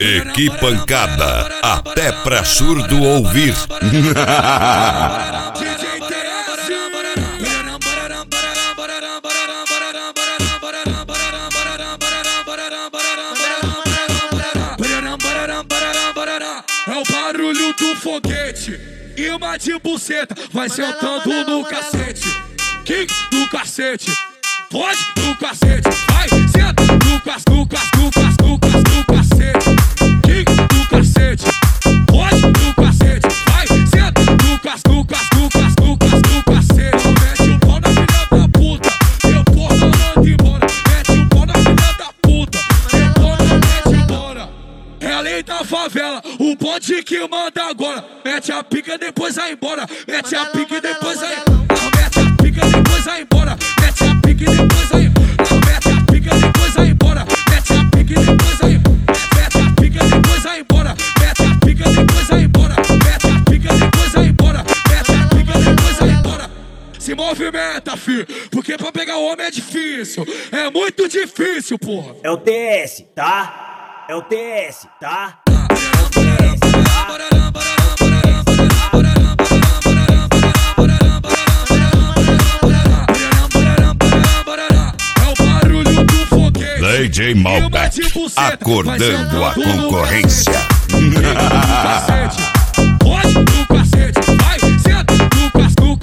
Que pancada, até pra surdo ouvir. É o barulho do foguete, imã de buceta, vai sentando no cacete. Kick no cacete, pode no cacete, vai, senta no cacete. Kick no cacete, pode no cacete, vai, senta no cacete. Mete o pau na filha da puta, depois não manda embora. Mete o pau na filha da puta, depois não mete embora. É a lei da favela, o bonde que manda agora. Mete a pica, depois vai embora. Mete a pica e depois vai embora. Mete a pica, depois vai embora. Mete a pica e depois vai embora. Mete a pica, depois vai embora. Mete a pica e depois vai embora. Mete a pica, depois vai embora. Mete a pica, depois vai embora. Mete a pica, depois vai embora. Mete a pica, depois vai embora. Se movimenta, filho, porque pra pegar o homem é difícil. É muito difícil, porra. É o TS, tá? É o TS, tá? DJ Malbec, acordando a concorrência. Pode no cacete, vai, senta no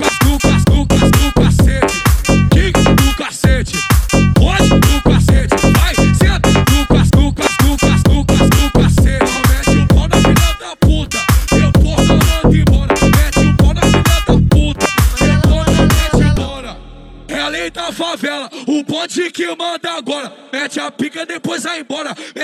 cacete. Kick no cacete, pode no cacete, vai, senta no cacete. Mete o pau na filha da puta, depois não manda embora. Mete o pau na filha da puta, depois não mete embora. É a lei da favela, o bonde que manda agora. Mete a pica, depois vai embora.